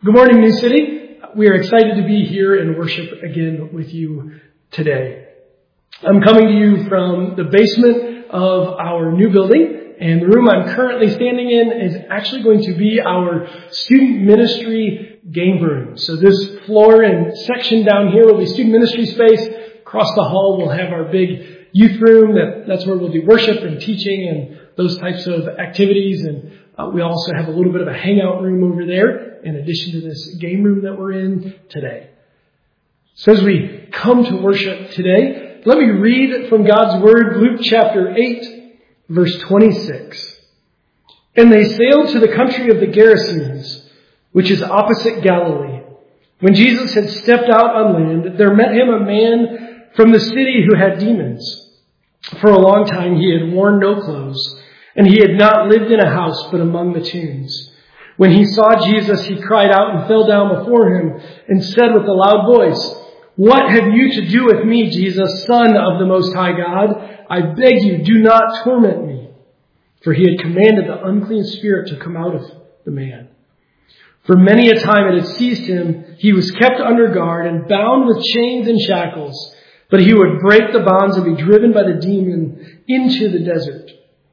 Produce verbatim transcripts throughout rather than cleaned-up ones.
Good morning, New City. We are excited to be here and worship again with you today. I'm coming to you from the basement of our new building, and the room I'm currently standing in is actually going to be our student ministry game room. So this floor and section down here will be student ministry space. Across the hall we'll have our big youth room. That, that's where we'll do worship and teaching and those types of activities. And uh, we also have a little bit of a hangout room over there, in addition to this game room that we're in today. So as we come to worship today, let me read from God's Word, Luke chapter eight, verse twenty-six. And they sailed to the country of the Gerasenes, which is opposite Galilee. When Jesus had stepped out on land, there met him a man from the city who had demons. For a long time he had worn no clothes, and he had not lived in a house but among the tombs. When he saw Jesus, he cried out and fell down before him and said with a loud voice, "What have you to do with me, Jesus, Son of the Most High God? I beg you, do not torment me." For he had commanded the unclean spirit to come out of the man. For many a time it had seized him. He was kept under guard and bound with chains and shackles. But he would break the bonds and be driven by the demon into the desert.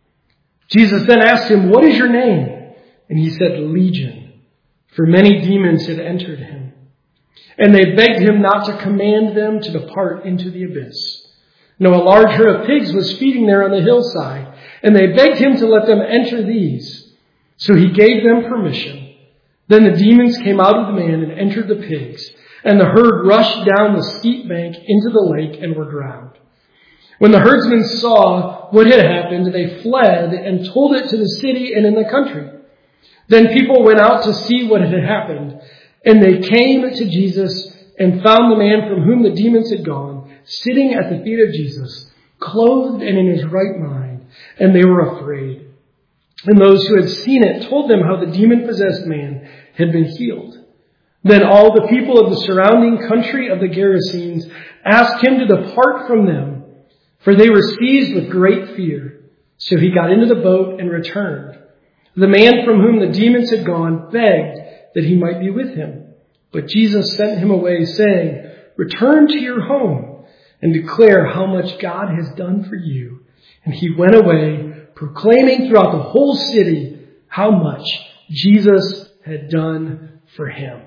Jesus then asked him, "What is your name?" And he said, "Legion," for many demons had entered him. And they begged him not to command them to depart into the abyss. Now a large herd of pigs was feeding there on the hillside, and they begged him to let them enter these. So he gave them permission. Then the demons came out of the man and entered the pigs, and the herd rushed down the steep bank into the lake and were drowned. When the herdsmen saw what had happened, they fled and told it to the city and in the country. Then people went out to see what had happened, and they came to Jesus and found the man from whom the demons had gone, sitting at the feet of Jesus, clothed and in his right mind, and they were afraid. And those who had seen it told them how the demon-possessed man had been healed. Then all the people of the surrounding country of the Gerasenes asked him to depart from them, for they were seized with great fear. So he got into the boat and returned. The man from whom the demons had gone begged that he might be with him. But Jesus sent him away, saying, "Return to your home and declare how much God has done for you." And he went away, proclaiming throughout the whole city how much Jesus had done for him.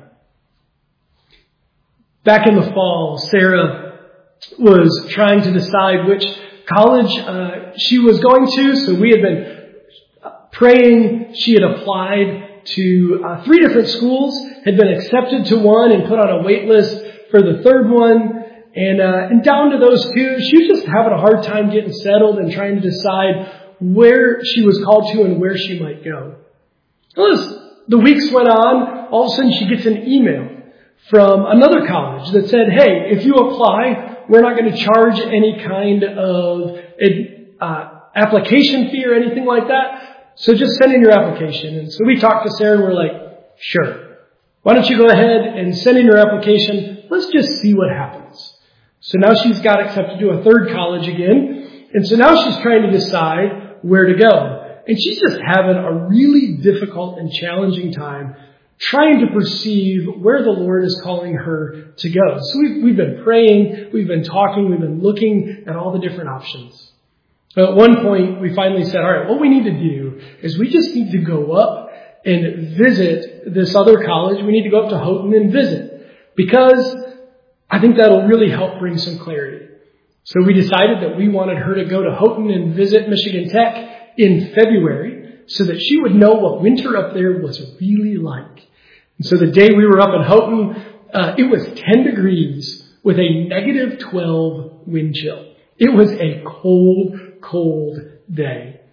Back in the fall, Sarah was trying to decide which college uh, she was going to. So we had been praying. She had applied to uh, three different schools, had been accepted to one and put on a wait list for the third one. And, uh, and down to those two, she was just having a hard time getting settled and trying to decide where she was called to and where she might go. Well, as the weeks went on, all of a sudden she gets an email from another college that said, "Hey, if you apply, we're not going to charge any kind of uh, application fee or anything like that. So just send in your application." And so we talked to Sarah and we're like, "Sure. Why don't you go ahead and send in your application? Let's just see what happens." So now she's got accepted to a third college again. And so now she's trying to decide where to go. And she's just having a really difficult and challenging time trying to perceive where the Lord is calling her to go. So we've, we've been praying, we've been talking, we've been looking at all the different options. At one point, we finally said, all right, what we need to do is we just need to go up and visit this other college. We need to go up to Houghton and visit, because I think that'll really help bring some clarity. So we decided that we wanted her to go to Houghton and visit Michigan Tech in February so that she would know what winter up there was really like. And so the day we were up in Houghton, uh, it was ten degrees with a negative twelve wind chill. It was a cold, cold day.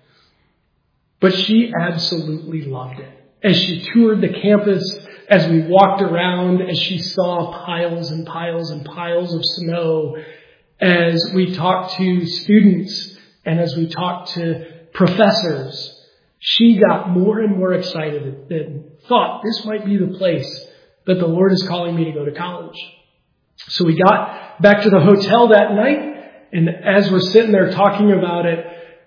But she absolutely loved it. As she toured the campus, as we walked around, as she saw piles and piles and piles of snow, as we talked to students and as we talked to professors, she got more and more excited and thought this might be the place that the Lord is calling me to go to college. So we got back to the hotel that night, and as we're sitting there talking about it,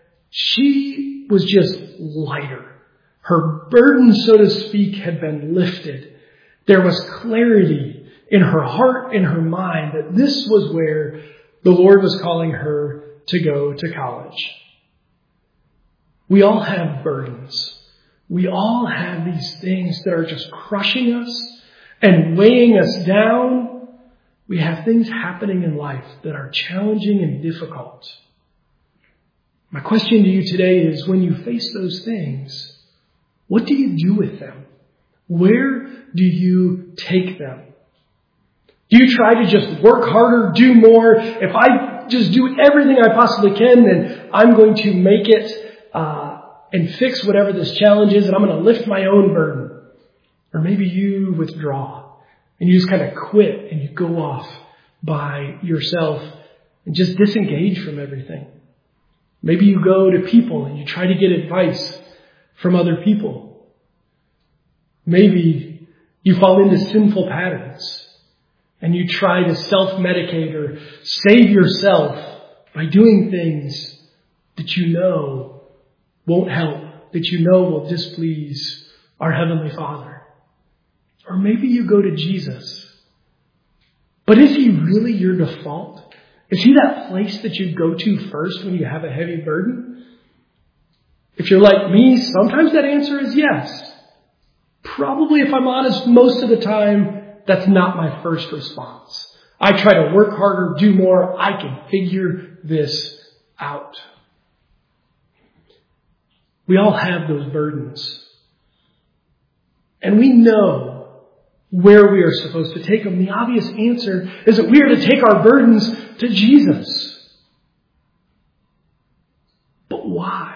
she was just lighter. Her burden, so to speak, had been lifted. There was clarity in her heart, in her mind, that this was where the Lord was calling her to go to college. We all have burdens. We all have these things that are just crushing us and weighing us down. We have things happening in life that are challenging and difficult. My question to you today is, when you face those things, what do you do with them? Where do you take them? Do you try to just work harder, do more? If I just do everything I possibly can, then I'm going to make it uh, and fix whatever this challenge is, and I'm going to lift my own burden. Or maybe you withdraw and you just kind of quit and you go off by yourself and just disengage from everything. Maybe you go to people and you try to get advice from other people. Maybe you fall into sinful patterns and you try to self-medicate or save yourself by doing things that you know won't help, that you know will displease our Heavenly Father. Or maybe you go to Jesus. But is He really your default? Is He that place that you go to first when you have a heavy burden? If you're like me, sometimes that answer is yes. Probably, if I'm honest, most of the time, that's not my first response. I try to work harder, do more. I can figure this out. We all have those burdens. And we know where we are supposed to take them. The obvious answer is that we are to take our burdens to Jesus. But why?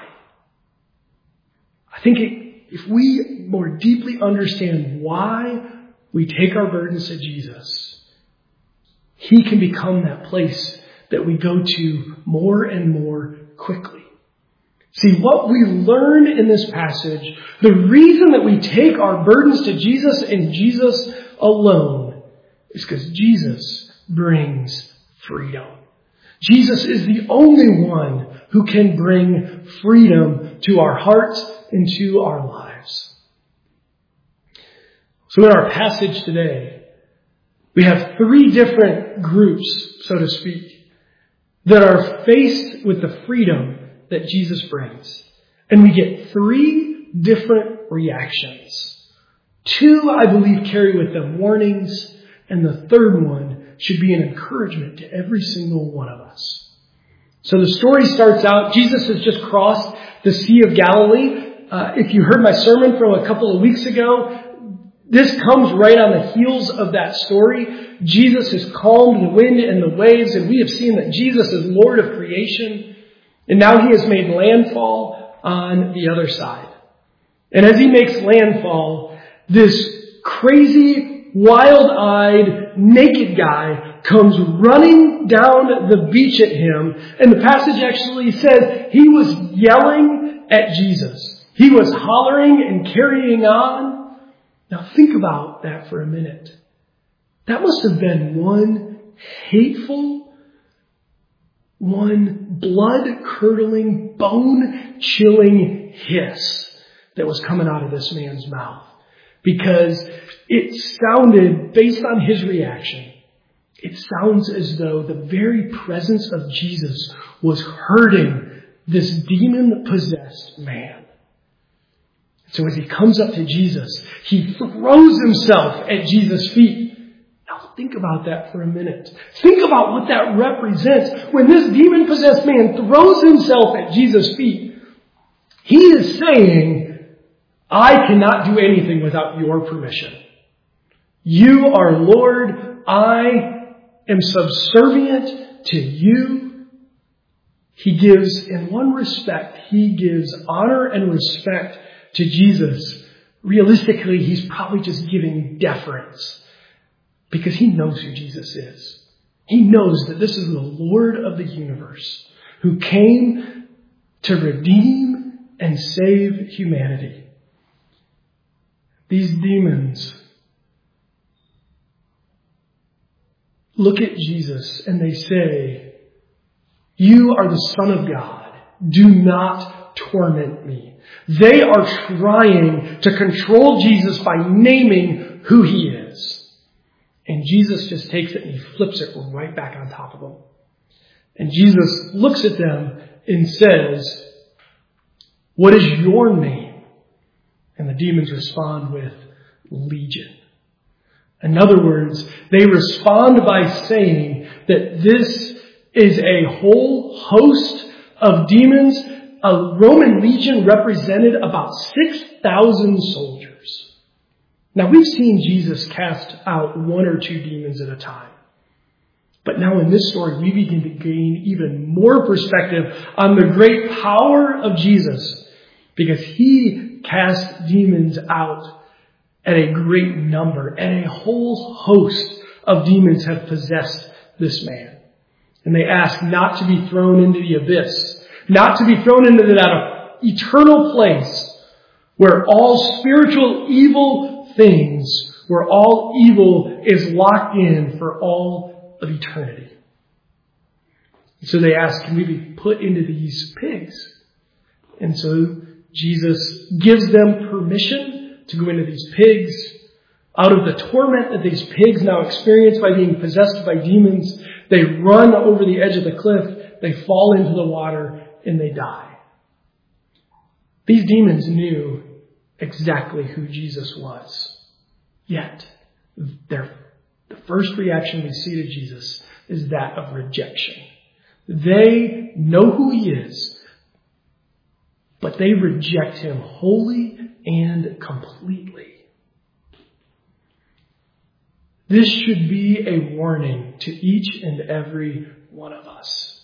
I think it, if we more deeply understand why we take our burdens to Jesus, He can become that place that we go to more and more quickly. See, what we learn in this passage, the reason that we take our burdens to Jesus and Jesus alone, is because Jesus brings freedom. Jesus is the only one who can bring freedom to our hearts and to our lives. So in our passage today, we have three different groups, so to speak, that are faced with the freedom that Jesus brings. And we get three different reactions. Two, I believe, carry with them warnings, and the third one should be an encouragement to every single one of us. So the story starts out, Jesus has just crossed the Sea of Galilee. Uh, if you heard my sermon from a couple of weeks ago, this comes right on the heels of that story. Jesus has calmed the wind and the waves, and we have seen that Jesus is Lord of creation. And now He has made landfall on the other side. And as He makes landfall, this crazy, wild-eyed, naked guy comes running down the beach at Him. And the passage actually says he was yelling at Jesus. He was hollering and carrying on. Now think about that for a minute. That must have been one hateful, one blood-curdling, bone-chilling hiss that was coming out of this man's mouth. Because it sounded, based on his reaction, it sounds as though the very presence of Jesus was hurting this demon-possessed man. So as he comes up to Jesus, he throws himself at Jesus' feet. Now think about that for a minute. Think about what that represents. When this demon-possessed man throws himself at Jesus' feet, he is saying, I cannot do anything without your permission. You are Lord. I am subservient to you. He gives, in one respect, he gives honor and respect to Jesus. Realistically, he's probably just giving deference because he knows who Jesus is. He knows that this is the Lord of the universe who came to redeem and save humanity. These demons look at Jesus and they say, you are the Son of God. Do not torment me. They are trying to control Jesus by naming who he is. And Jesus just takes it and he flips it right back on top of them. And Jesus looks at them and says, "What is your name?" And the demons respond with Legion. In other words, they respond by saying that this is a whole host of demons. A Roman legion represented about six thousand soldiers. Now, we've seen Jesus cast out one or two demons at a time. But now in this story, we begin to gain even more perspective on the great power of Jesus, because he cast demons out at a great number, and a whole host of demons have possessed this man. And they ask not to be thrown into the abyss, not to be thrown into that eternal place where all spiritual evil things, where all evil is locked in for all of eternity. So they ask, can we be put into these pigs? And so Jesus gives them permission to go into these pigs. Out of the torment that these pigs now experience by being possessed by demons, they run over the edge of the cliff, they fall into the water, and they die. These demons knew exactly who Jesus was. Yet, their, the first reaction we see to Jesus is that of rejection. They know who he is, but they reject him wholly and completely. This should be a warning to each and every one of us.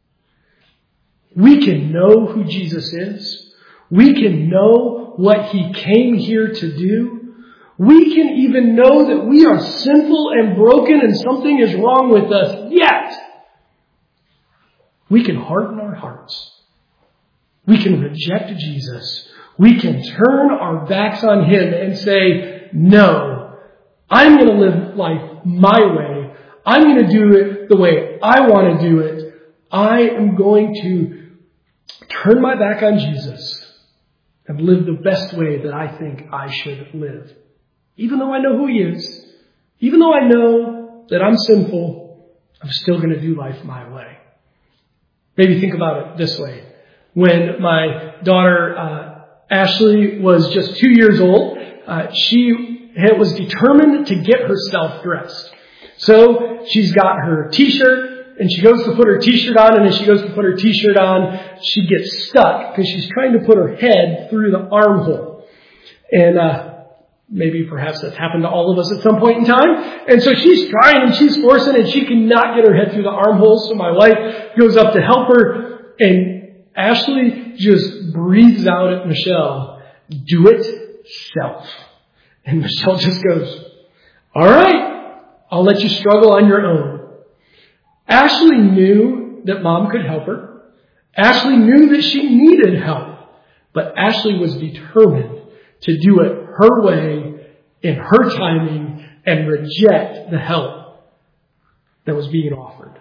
We can know who Jesus is. We can know what he came here to do. We can even know that we are sinful and broken and something is wrong with us. Yet, we can harden our hearts. We can reject Jesus. We can turn our backs on him and say, no, I'm going to live life my way. I'm going to do it the way I want to do it. I am going to turn my back on Jesus and live the best way that I think I should live. Even though I know who he is, even though I know that I'm sinful, I'm still going to do life my way. Maybe think about it this way. When my daughter, uh, Ashley was just two years old, uh, she was determined to get herself dressed. So she's got her t-shirt and she goes to put her t-shirt on, and as she goes to put her t-shirt on, she gets stuck because she's trying to put her head through the armhole. And, uh, maybe perhaps that's happened to all of us at some point in time. And so she's trying and she's forcing and she cannot get her head through the armhole. So my wife goes up to help her, and Ashley just breathes out at Michelle, "Do it self." And Michelle just goes, "All right, I'll let you struggle on your own." Ashley knew that mom could help her. Ashley knew that she needed help. But Ashley was determined to do it her way, in her timing, and reject the help that was being offered.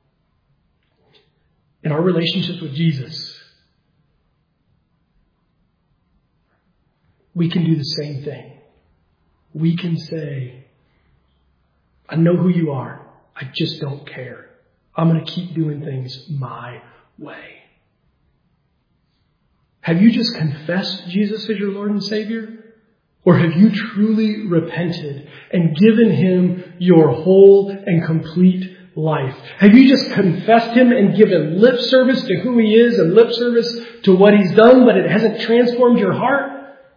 In our relationships with Jesus, we can do the same thing. We can say, I know who you are. I just don't care. I'm going to keep doing things my way. Have you just confessed Jesus as your Lord and Savior? Or have you truly repented and given him your whole and complete life? Have you just confessed him and given lip service to who he is and lip service to what he's done, but it hasn't transformed your heart?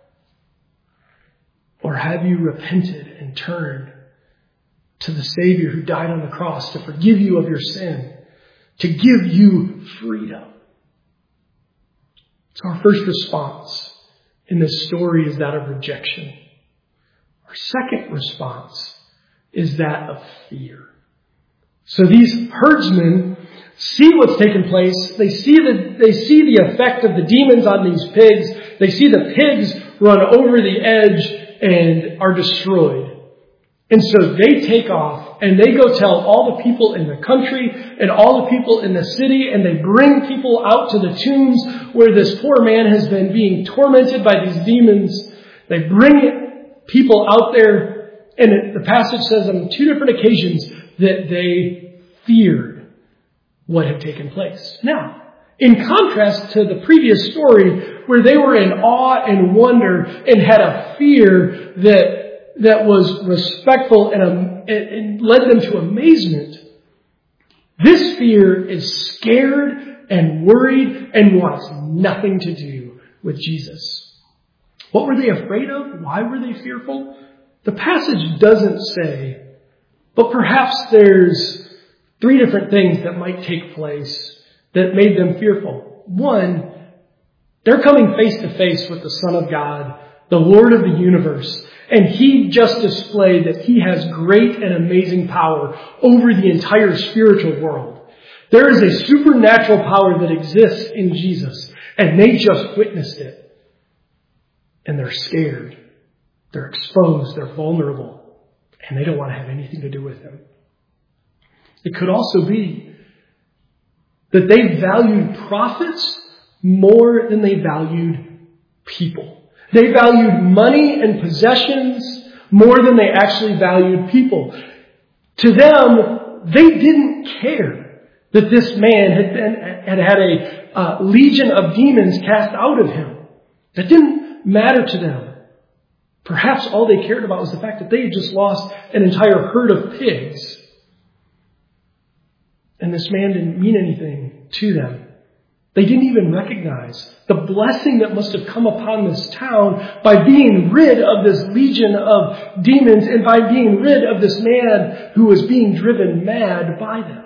Or have you repented and turned to the Savior who died on the cross to forgive you of your sin, to give you freedom? So our first response in this story is that of rejection. Our second response is that of fear. So these herdsmen see what's taken place. They see the, they see the effect of the demons on these pigs. They see the pigs run over the edge and are destroyed. And so they take off and they go tell all the people in the country and all the people in the city, and they bring people out to the tombs where this poor man has been being tormented by these demons. They bring people out there, and it, the passage says on two different occasions that they feared what had taken place. Now, in contrast to the previous story where they were in awe and wonder and had a fear that that was respectful and, um, and led them to amazement, this fear is scared and worried and wants nothing to do with Jesus. What were they afraid of? Why were they fearful? The passage doesn't say, but perhaps there's three different things that might take place that made them fearful. One, they're coming face to face with the Son of God, the Lord of the universe. And He just displayed that He has great and amazing power over the entire spiritual world. There is a supernatural power that exists in Jesus, and they just witnessed it. And they're scared. They're exposed. They're vulnerable. And they don't want to have anything to do with Him. It could also be that they valued prophets more than they valued people. They valued money and possessions more than they actually valued people. To them, they didn't care that this man had been, had, had a uh, legion of demons cast out of him. That didn't matter to them. Perhaps all they cared about was the fact that they had just lost an entire herd of pigs. And this man didn't mean anything to them. They didn't even recognize the blessing that must have come upon this town by being rid of this legion of demons and by being rid of this man who was being driven mad by them.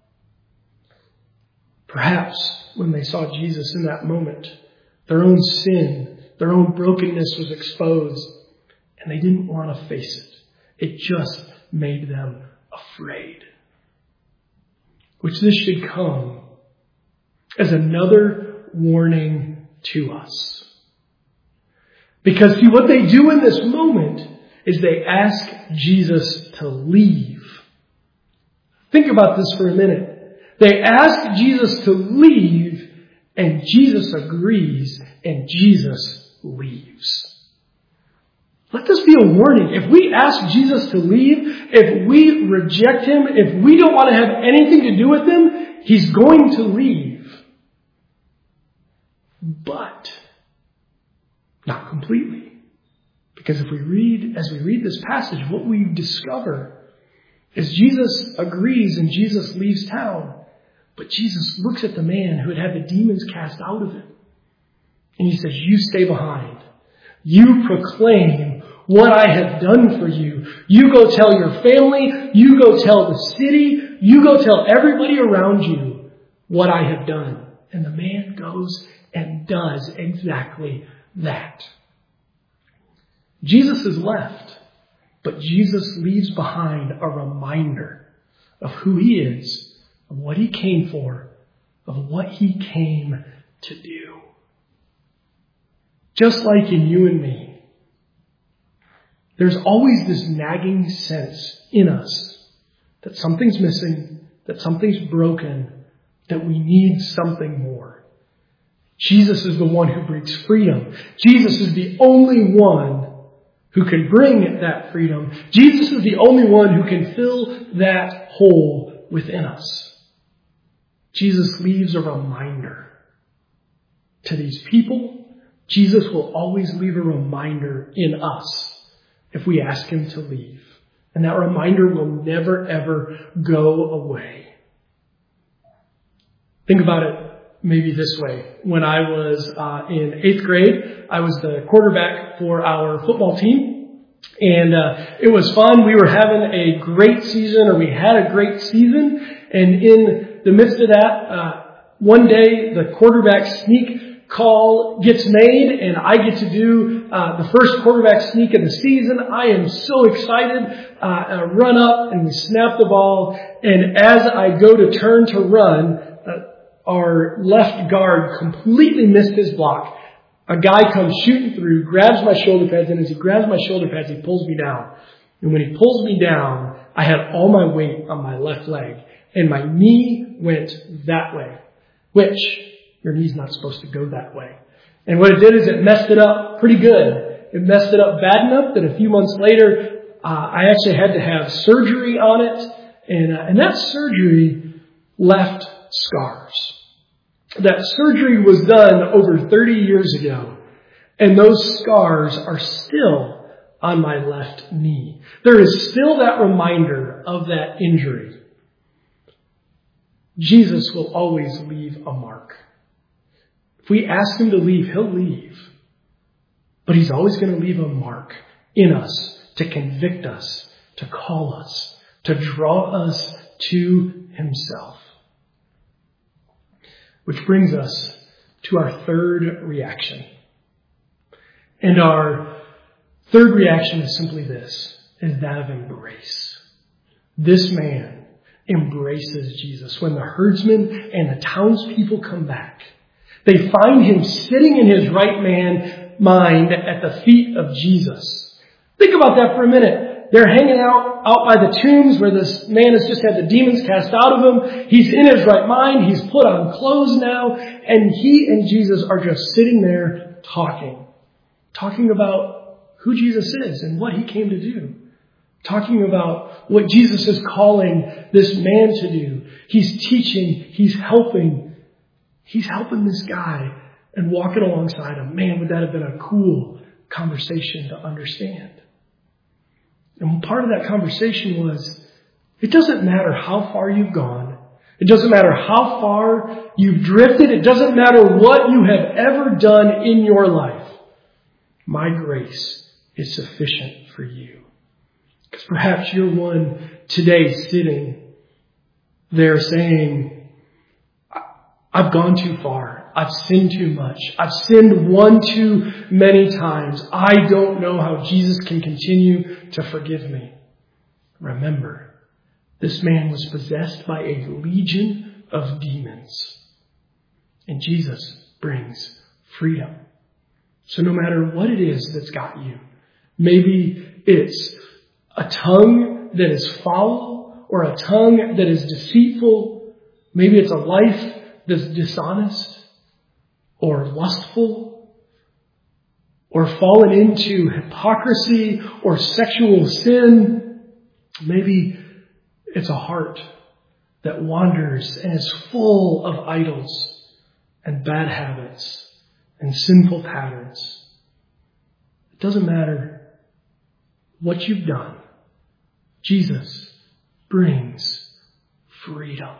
Perhaps when they saw Jesus in that moment, their own sin, their own brokenness was exposed, and they didn't want to face it. It just made them afraid. Which this should come as another warning to us. Because see, what they do in this moment is they ask Jesus to leave. Think about this for a minute. They ask Jesus to leave, and Jesus agrees, and Jesus leaves. Let this be a warning. If we ask Jesus to leave, if we reject Him, if we don't want to have anything to do with Him, He's going to leave. But not completely. Because if we read, as we read this passage, what we discover is Jesus agrees and Jesus leaves town. But Jesus looks at the man who had had the demons cast out of him. And He says, you stay behind. You proclaim what I have done for you. You go tell your family. You go tell the city. You go tell everybody around you what I have done. And the man goes and does exactly that. Jesus is left, but Jesus leaves behind a reminder of who He is, of what He came for, of what He came to do. Just like in you and me, there's always this nagging sense in us that something's missing, that something's broken, that we need something more. Jesus is the one who brings freedom. Jesus is the only one who can bring that freedom. Jesus is the only one who can fill that hole within us. Jesus leaves a reminder to these people. Jesus will always leave a reminder in us if we ask Him to leave. And that reminder will never, ever go away. Think about it maybe this way. When I was uh, in eighth grade, I was the quarterback for our football team. And uh, it was fun. We were having a great season, or we had a great season. And in the midst of that, uh, one day the quarterback sneak call gets made, and I get to do uh, the first quarterback sneak of the season. I am so excited. Uh, I run up and we snap the ball. And as I go to turn to run, uh, our left guard completely missed his block. A guy comes shooting through, grabs my shoulder pads, and as he grabs my shoulder pads, he pulls me down. And when he pulls me down, I had all my weight on my left leg, and my knee went that way, which your knee's not supposed to go that way. And what it did is it messed it up pretty good. It messed it up bad enough that a few months later, uh, I actually had to have surgery on it, and, uh, and that surgery left scars. That surgery was done over thirty years ago, and those scars are still on my left knee. There is still that reminder of that injury. Jesus will always leave a mark. If we ask him to leave, he'll leave. But he's always going to leave a mark in us to convict us, to call us, to draw us to himself. Which brings us to our third reaction. And our third reaction is simply this, is that of embrace. This man embraces Jesus. When the herdsmen and the townspeople come back, they find him sitting in his right man mind at the feet of Jesus. Think about that for a minute. They're hanging out, out by the tombs where this man has just had the demons cast out of him. He's in his right mind. He's put on clothes now. And he and Jesus are just sitting there talking. Talking about who Jesus is and what he came to do. Talking about what Jesus is calling this man to do. He's teaching. He's helping. He's helping this guy and walking alongside him. Man, would that have been a cool conversation to understand. And part of that conversation was, it doesn't matter how far you've gone. It doesn't matter how far you've drifted. It doesn't matter what you have ever done in your life. My grace is sufficient for you. Because perhaps you're one today sitting there saying, I've gone too far. I've sinned too much. I've sinned one too many times. I don't know how Jesus can continue to forgive me. Remember, this man was possessed by a legion of demons. And Jesus brings freedom. So no matter what it is that's got you, maybe it's a tongue that is foul or a tongue that is deceitful. Maybe it's a life that's dishonest or lustful or fallen into hypocrisy or sexual sin. Maybe it's a heart that wanders and is full of idols and bad habits and sinful patterns. It doesn't matter what you've done. Jesus brings freedom.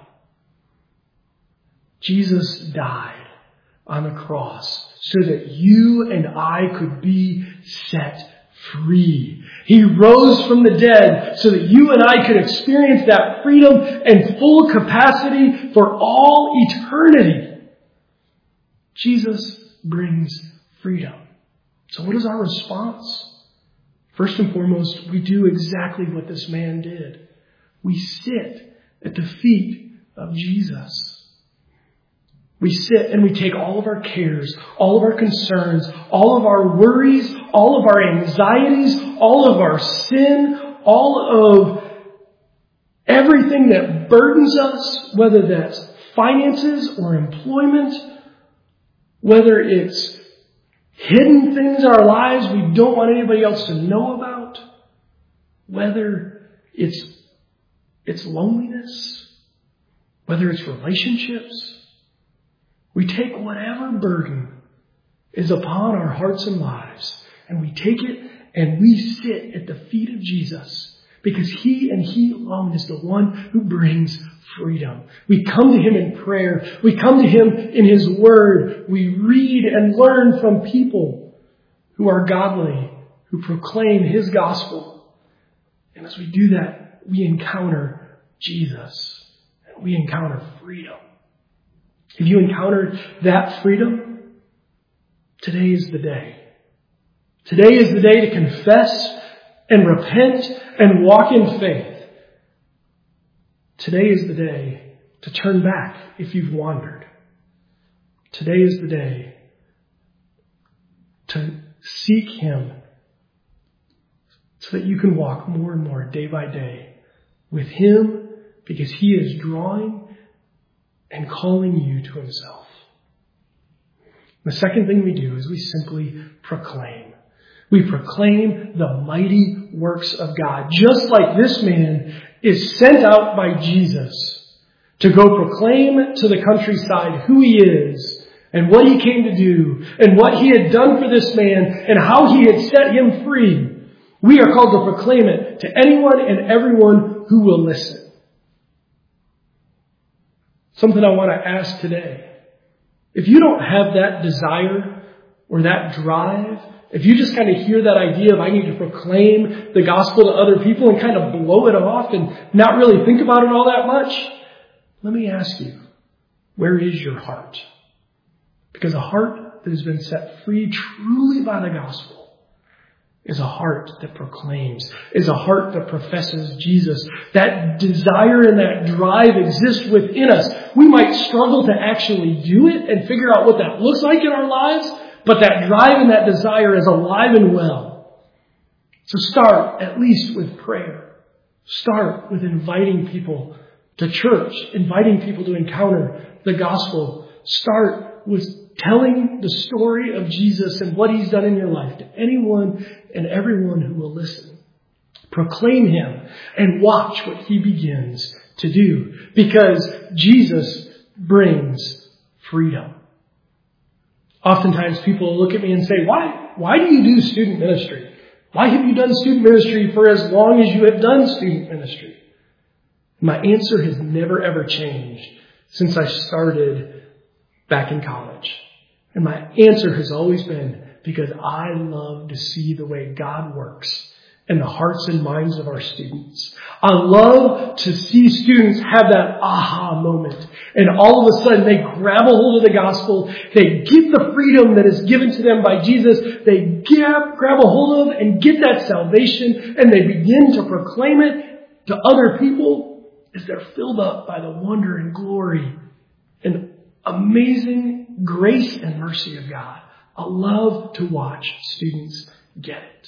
Jesus died on the cross so that you and I could be set free. He rose from the dead so that you and I could experience that freedom and full capacity for all eternity. Jesus brings freedom. So what is our response? First and foremost, we do exactly what this man did. We sit at the feet of Jesus. We sit and we take all of our cares, all of our concerns, all of our worries, all of our anxieties, all of our sin, all of everything that burdens us, whether that's finances or employment, whether it's hidden things in our lives we don't want anybody else to know about, whether it's, it's loneliness, whether it's relationships. We take whatever burden is upon our hearts and lives, and we take it and we sit at the feet of Jesus, because he and he alone is the one who brings freedom. We come to him in prayer. We come to him in his word. We read and learn from people who are godly, who proclaim his gospel. And as we do that, we encounter Jesus, and we encounter freedom. If you encountered that freedom, today is the day. Today is the day to confess and repent and walk in faith. Today is the day to turn back if you've wandered. Today is the day to seek him so that you can walk more and more day by day with Him, because He is drawing and calling you to Himself. The second thing we do is we simply proclaim. We proclaim the mighty works of God, just like this man is sent out by Jesus to go proclaim to the countryside who He is and what He came to do and what He had done for this man and how He had set him free. We are called to proclaim it to anyone and everyone who will listen. Something I want to ask today. If you don't have that desire or that drive, if you just kind of hear that idea of I need to proclaim the gospel to other people and kind of blow it off and not really think about it all that much, let me ask you, where is your heart? Because a heart that has been set free truly by the gospel is a heart that proclaims, is a heart that professes Jesus. That desire and that drive exists within us. We might struggle to actually do it and figure out what that looks like in our lives, but that drive and that desire is alive and well. So start at least with prayer. Start with inviting people to church, inviting people to encounter the gospel. Start with telling the story of Jesus and what He's done in your life to anyone and everyone who will listen. Proclaim Him and watch what He begins to do, because Jesus brings freedom. Oftentimes people look at me and say, why, why do you do student ministry? Why have you done student ministry for as long as you have done student ministry? My answer has never ever changed since I started back in college. And my answer has always been because I love to see the way God works in the hearts and minds of our students. I love to see students have that aha moment. And all of a sudden they grab a hold of the gospel. They get the freedom that is given to them by Jesus. They grab, grab a hold of and get that salvation. And they begin to proclaim it to other people as they're filled up by the wonder and glory and amazing grace and mercy of God. I love to watch students get it.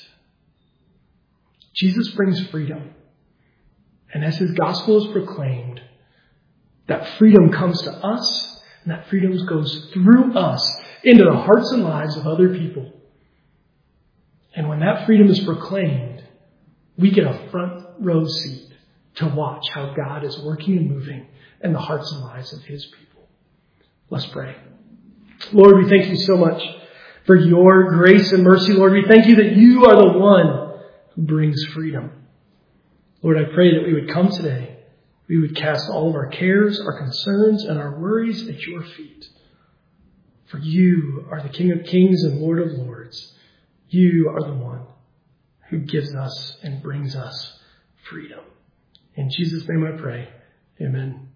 Jesus brings freedom. And as His gospel is proclaimed, that freedom comes to us, and that freedom goes through us into the hearts and lives of other people. And when that freedom is proclaimed, we get a front row seat to watch how God is working and moving in the hearts and lives of His people. Let's pray. Lord, we thank You so much for Your grace and mercy. Lord, we thank You that You are the one who brings freedom. Lord, I pray that we would come today. We would cast all of our cares, our concerns, and our worries at Your feet. For You are the King of kings and Lord of lords. You are the one who gives us and brings us freedom. In Jesus' name I pray. Amen.